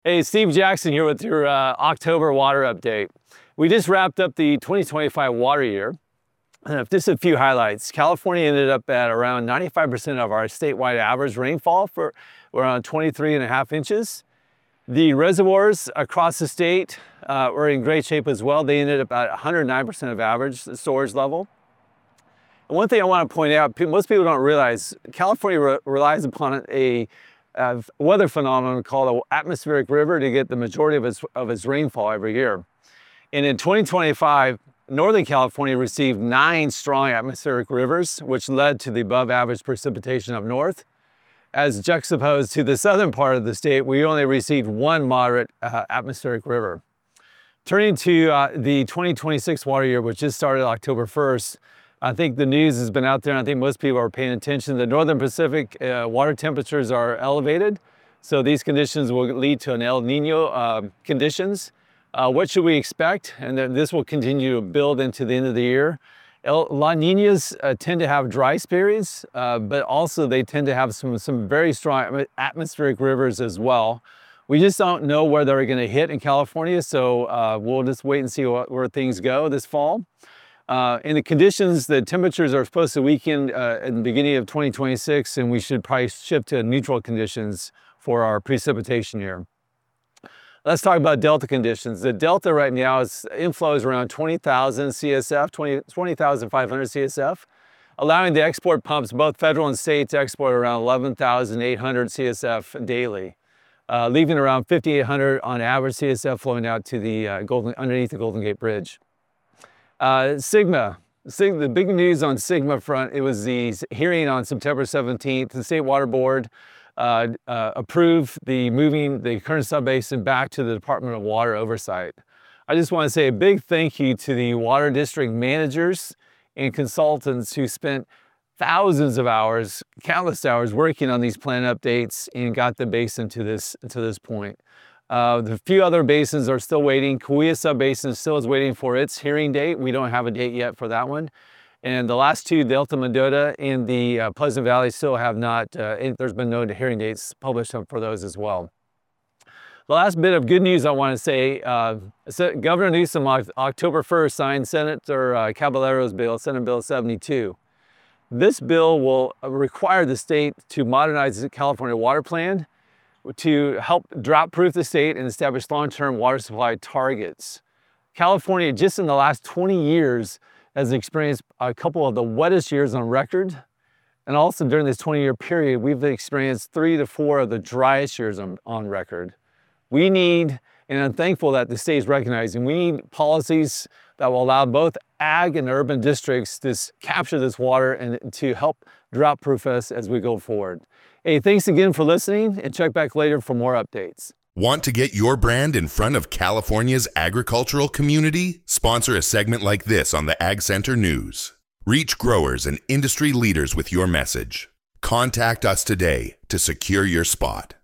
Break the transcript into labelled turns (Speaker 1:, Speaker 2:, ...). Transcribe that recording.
Speaker 1: Hey, Steve Jackson here with your October water update. We just wrapped up the 2025 water year. Just a few highlights. California ended up at around 95% of our statewide average rainfall for around 23.5 inches. The reservoirs across the state were in great shape as well. They ended up at 109% of average storage level. And one thing I want to point out, most people don't realize, California relies upon a weather phenomenon called an atmospheric river to get the majority of its rainfall every year. And in 2025, Northern California received 9 strong atmospheric rivers, which led to the above average precipitation up north. As juxtaposed to the southern part of the state, we only received 1 moderate atmospheric river. Turning to the 2026 water year, which just started October 1st, I think the news has been out there, and I think most people are paying attention. The Northern Pacific water temperatures are elevated, so these conditions will lead to an El Nino conditions. What should we expect? And then this will continue to build into the end of the year. La Ninas tend to have dry periods, but also they tend to have some very strong atmospheric rivers as well. We just don't know where they're going to hit in California, so we'll just wait and see where things go this fall. In the conditions, the temperatures are supposed to weaken in the beginning of 2026, and we should probably shift to neutral conditions for our precipitation year. Let's talk about delta conditions. The delta right now inflow is around 20,000 CSF, 20,500 CSF, allowing the export pumps, both federal and state, to export around 11,800 CSF daily, leaving around 5,800 on average CSF flowing out to the underneath the Golden Gate Bridge. Sigma, the big news on Sigma front, it was the hearing on September 17th. The State Water Board approved moving the Kern Subbasin back to the Department of Water oversight. I just want to say a big thank you to the water district managers and consultants who spent thousands of hours, countless hours working on these plan updates and got the basin to this point. The few other basins are still waiting. Cahuilla Subbasin still is waiting for its hearing date. We don't have a date yet for that one. And the last 2, Delta Mendota and the Pleasant Valley, still have not, there's been no hearing dates published for those as well. The last bit of good news I want to say, Governor Newsom on October 1st signed Senator Caballero's bill, Senate Bill 72. This bill will require the state to modernize the California Water Plan, to help drought-proof the state and establish long-term water supply targets. California, just in the last 20 years, has experienced a couple of the wettest years on record. And also during this 20-year period, we've experienced 3 to 4 of the driest years on record. We need, and I'm thankful that the state is recognizing, we need policies that will allow both ag and urban districts to capture this water and to help drought-proof us as we go forward. Hey, thanks again for listening, and check back later for more updates.
Speaker 2: Want to get your brand in front of California's agricultural community? Sponsor a segment like this on the Ag Center News. Reach growers and industry leaders with your message. Contact us today to secure your spot.